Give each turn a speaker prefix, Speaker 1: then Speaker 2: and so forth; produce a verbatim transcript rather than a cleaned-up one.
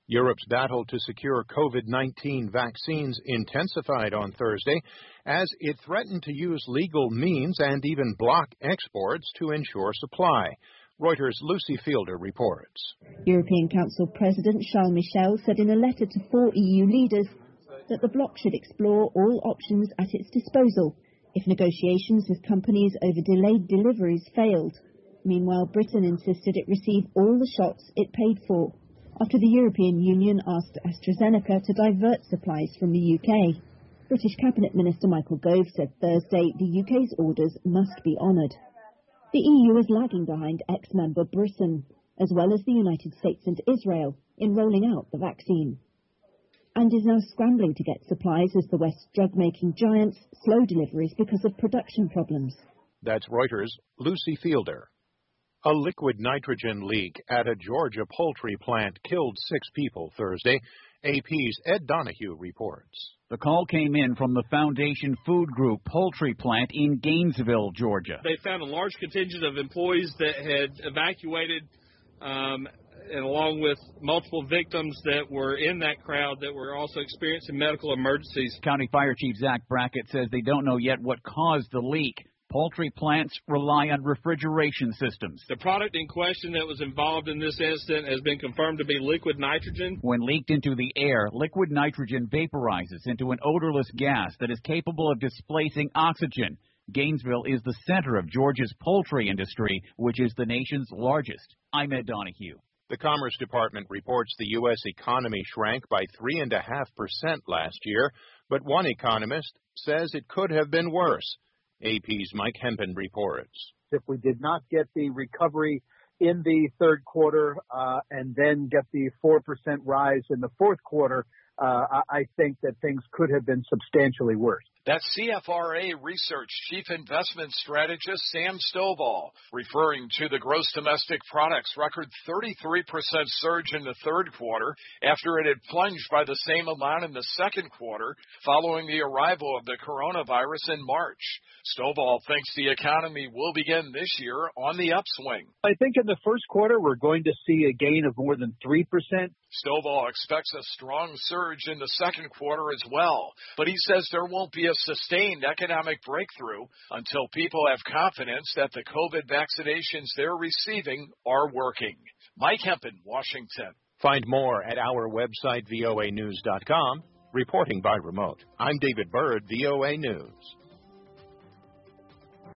Speaker 1: Europe's battle to secure COVID nineteen vaccines intensified on Thursday as it threatened to use legal means and even block exports to ensure supply. Reuters' Lucy Fielder reports.
Speaker 2: European Council President Charles Michel said in a letter to four E U leaders that the bloc should explore all options at its disposal if negotiations with companies over delayed deliveries failed. Meanwhile, Britain insisted it receive all the shots it paid for, after the European Union asked AstraZeneca to divert supplies from the U K. British Cabinet Minister Michael Gove said Thursday the U K's orders must be honoured. The E U is lagging behind ex-member Britain, as well as the United States and Israel, in rolling out the vaccine, and is now scrambling to get supplies as the West's drug-making giants slow deliveries because of production problems.
Speaker 1: That's Reuters' Lucy Fielder. A liquid nitrogen leak at a Georgia poultry plant killed six people Thursday. A P's Ed Donahue reports.
Speaker 3: The call came in from the Foundation Food Group poultry plant in Gainesville, Georgia.
Speaker 4: They found a large contingent of employees that had evacuated, um, and along with multiple victims that were in that crowd that were also experiencing medical emergencies.
Speaker 3: County Fire Chief Zach Brackett says they don't know yet what caused the leak. Poultry plants rely on refrigeration systems.
Speaker 4: The product in question that was involved in this incident has been confirmed to be liquid nitrogen.
Speaker 3: When leaked into the air, liquid nitrogen vaporizes into an odorless gas that is capable of displacing oxygen. Gainesville is the center of Georgia's poultry industry, which is the nation's largest. I'm Ed Donahue.
Speaker 1: The Commerce Department reports the U S economy shrank by three point five percent last year, but one economist says it could have been worse. A P's Mike Hempen reports.
Speaker 5: If we did not get the recovery in the third quarter uh, and then get the four percent rise in the fourth quarter, uh, I think that things could have been substantially worse.
Speaker 6: That's C F R A Research Chief Investment Strategist Sam Stovall, referring to the gross domestic product's record thirty-three percent surge in the third quarter after it had plunged by the same amount in the second quarter following the arrival of the coronavirus in March. Stovall thinks the economy will begin this year on the upswing.
Speaker 5: I think in the first quarter we're going to see a gain of more than three percent.
Speaker 6: Stovall expects a strong surge in the second quarter as well, but he says there won't be a sustained economic breakthrough until people have confidence that the COVID vaccinations they're receiving are working. Mike Hempen, Washington.
Speaker 1: Find more at our website, V O A news dot com. Reporting by remote, I'm David Byrd, V O A News.